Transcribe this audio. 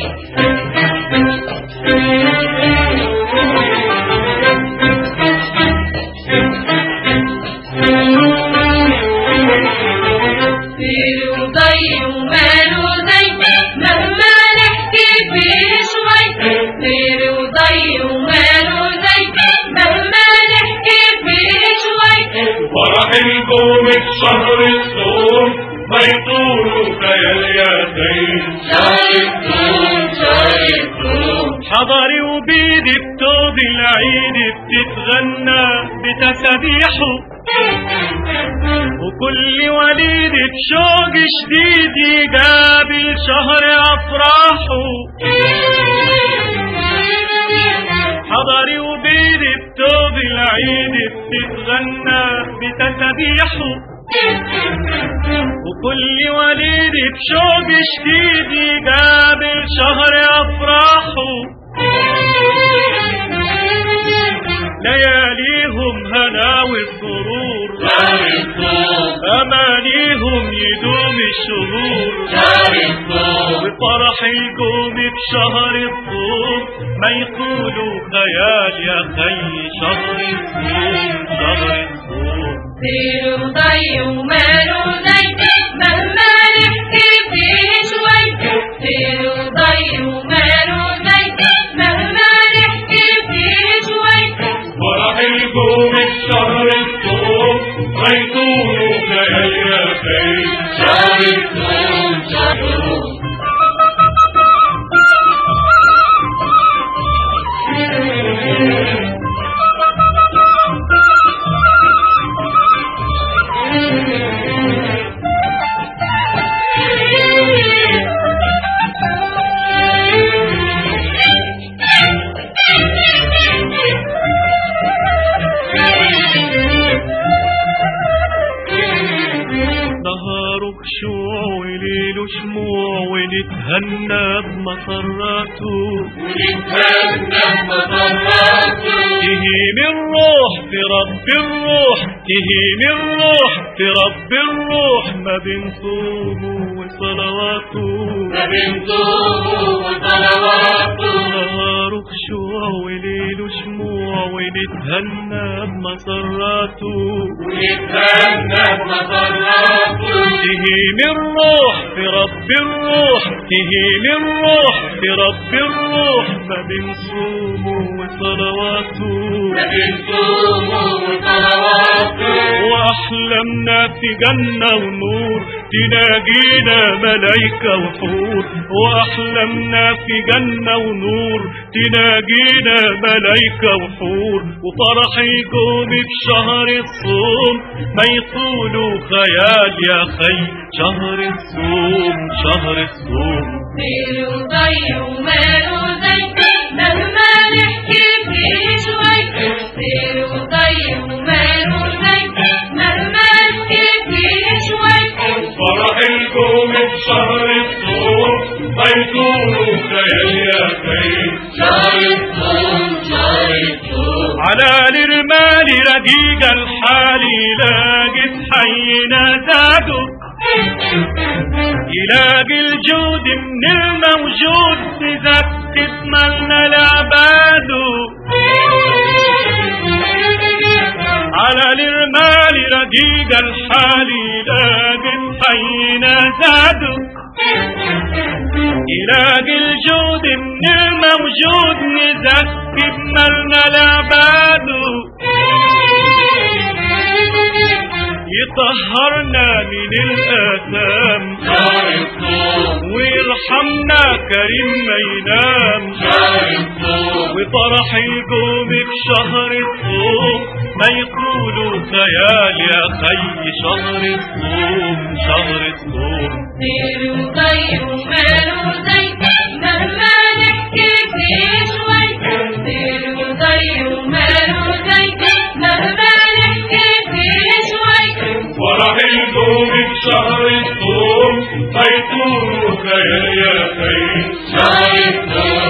فرح القوم بشهر الصوم ما يطولوا خيال يا خير شهر الصوم شهر الصوم. حضري وبيدي بتوب العيد بتتغنى بتسابيحه، وكل وليد بشوق شديد يقابل شهر أفراحه. حضري وبيدي بتوب العيد بتتغنى بتسابيحه، وكل وليد بشوق شديد يقابل شهر أفراحه. لياليهم هنا والسرور شهر الصوم أمانيهم يدوم الشهور شهر الصوم. وفرح القوم بشهر الصوم ما يقولوا خيال يا خي شهر الصوم شهر الصوم. خير وضي ومال وزي مهما نحكي فيه شوي. خير وضي ومال وزي مهما نحكي فيه شوي. فرح القوم بشهر الصوم ما يطولوا خيال يا خير شهر الصوم شهر الصوم. شموع ونتهنى بمسراته ونتهنى بمسراته. تهيم الروح في رب الروح تهيم الروح في رب الروح ما بين صومه وصلواته ما بين صومه وصلواته. نهار خشوع وليله شموع ونتهنى بمسراته ونتهنى بمسراته. تهيم الروح في رب الروح تهيم الروح في رب الروح ما بين صومه وصلواته ما بين صومه وصلواته. وأحلامنا في جنة ونور تلاقينا ملايكة وحور. وأحلامنا في جنة ونور تلاقينا ملايكة وحور. وفرح يقوم بشهر الصوم ما يطولوا خيال يا خي شهر الصوم شهر الصوم. خير وضي ومال وزي مهما نحكي فيه شوي. خير وضي ومال وزي مهما نحكي فيه شوي. فرح القوم بشهر الصوم ما يطولوا خيال يا خير شهر الصوم شهر الصوم. على الرمال رقيق الحال يلاقي حينا زاده يلاقي الجود من الموجود تزكت مالنا لعباده. على الرمال رقيق الحال يلاقي حينا زاده يلاقي الجود من الموجود نزكي بمالنا لعباده. يطهرنا من الآثام شهر الصوم ويرحمنا كريم ما ينام. شهر الصوم وفرح يقوم بشهر الصوم ما يقولوا خيال يا خي شهر الصوم شهر الصوم. خير وضي ومال وزي مهما نحكي فيه شوي. خير وضي ومال وزي مهما نحكي فيه شوي. فرح القوم بشهر الصوم ما يطولوا خيال يا خير شهر الصوم